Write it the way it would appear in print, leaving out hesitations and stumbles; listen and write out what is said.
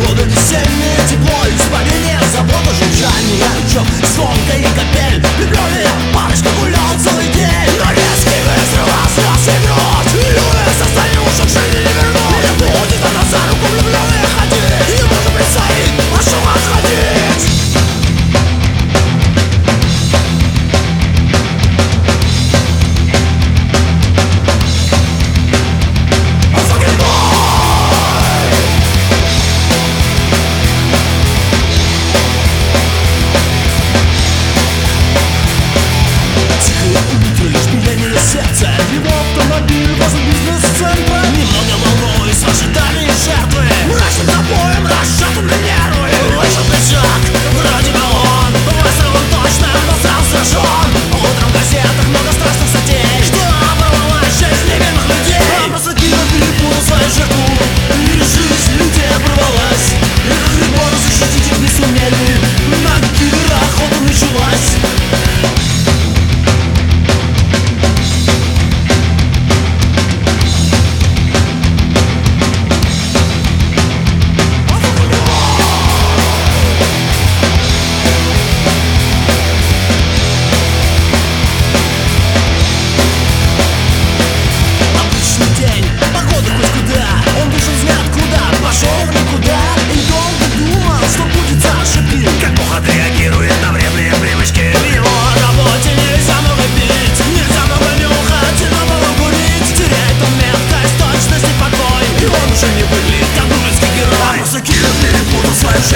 Погода весенняя, тепло, испарение, забота, жужжание, ручок, звонко и капель. Влюбленная парочка гулял целый день, но резкий выстрел слез и грудь. Юность остаюшек жизни не вернуть. Не будет она за руку влюбленная ходить. Не может предстоит вашу отходить. Сердце, его автомобиль возле бизнес-центра. Немного волнуюсь в ожидании жертвы. Мрачным запоем расшатаны нервы. Слышит шаг, вроде бы он выстрелом точно, но сам сражен. Утром в газетах много страшных статей, что оборвала жизнь невинных людей. А просадила перепутал свою жертву, и жизнь людей оборвалась. И как ребенок защитить их не сумели. На киллера охота началась. Свою